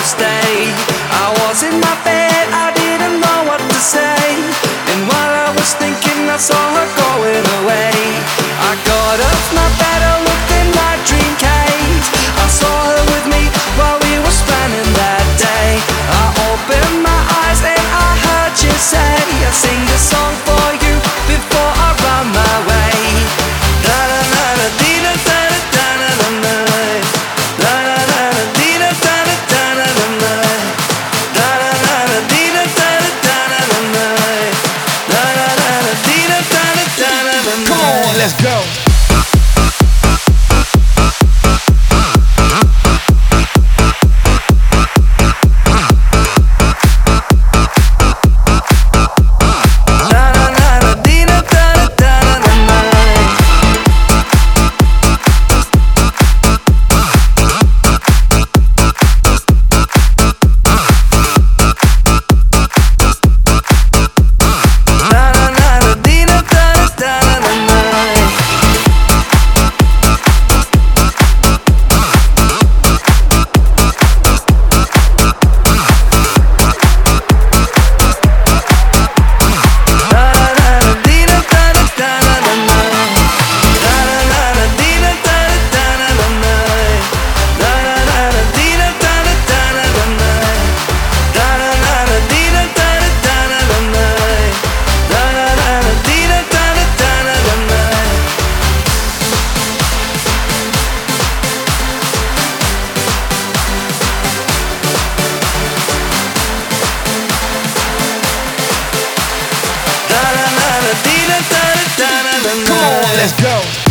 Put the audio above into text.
stay. I was in my bed, I didn't know what to say, and while I was thinking I saw her going away. I got off my bed, I looked in my dream cave. I saw her with me while we were spending that day. I opened my eyes and I heard you say, I sing a song for you before I run my way. Da da da da dee da da da da da da. Da da da da dee da da da da da da. Da da da da dee da da da da da da. Da da da da dee da da da da da. Come on, let's go. Come on, let's go.